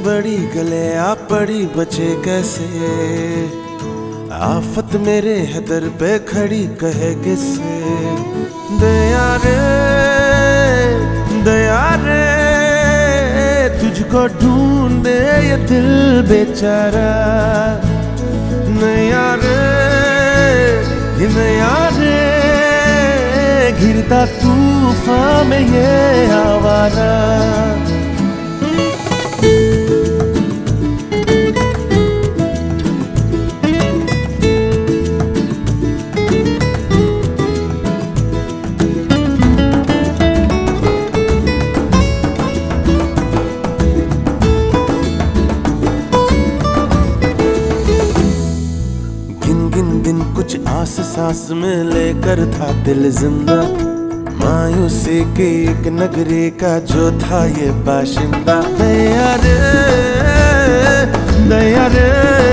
बड़ी गले आ पड़ी बचे कैसे, आफत मेरे है दर पे खड़ी कहे किससे। दया रे तुझको ढूंढे ये दिल बेचारा। नया रे घिरता तूफान में ये आवारा। दिन कुछ आस सांस में लेकर था दिल जिंदा, मायूसी की एक नगरी का जो था ये बाशिंदा। दया रे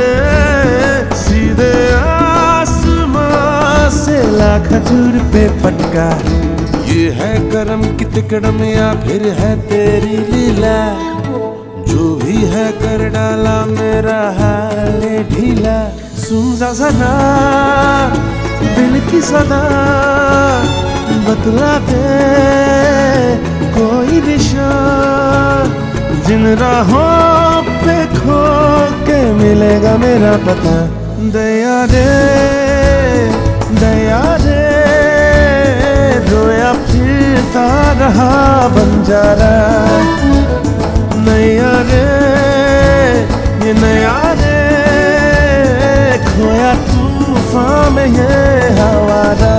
सीधे आसमां से लाख खजूर पे पटका। ये है करम की तिकड़म या फिर है तेरी लीला, जो भी है कर डाला मेरा हाल ढीला। सुन जरा दिल की सदा, बतला दे कोई निशान, जिन राहों पे खो के मिलेगा मेरा पता। दया रे रोया फिरता रहा बंजारा। नया रे ये नया रे खोया तूफान में ये हवारा।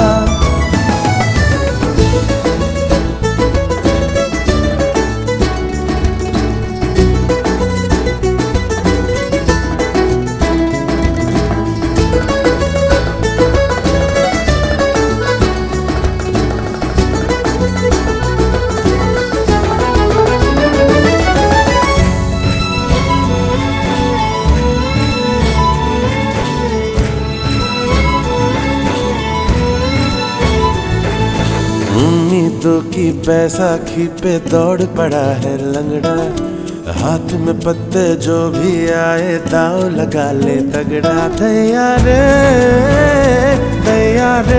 उम्मीदों की बैसाखी पे दौड़ पड़ा है लंगड़ा, हाथ में पत्ते जो भी आए दाव लगा ले तगड़ा। दया रे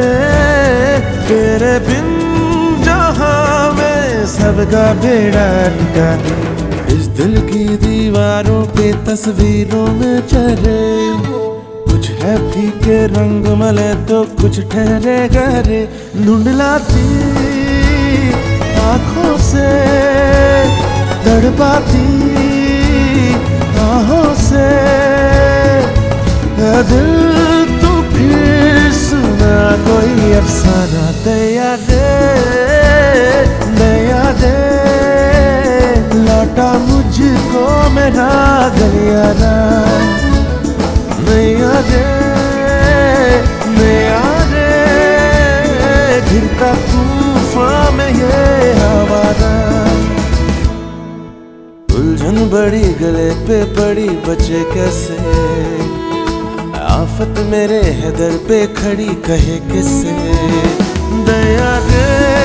तेरे बिन जहां में सबका बेड़ा अटका। इस दिल की दीवारों पे तस्वीरों में चले, कुछ है फीके रंग मले तो कुछ ठहरे गहरे। ढूंढलाती आँखों से तड़पाती आहों से, दिल तू फिर सुना कोई अफसाना। दया रे लौटा मुझको मेरा गलियारा। नया रे घिरता तूफान में ये हवारा। उलझन बड़ी गले पे पड़ी बचे कैसे, आफत मेरे है दर पे खड़ी कहे किससे। दया रे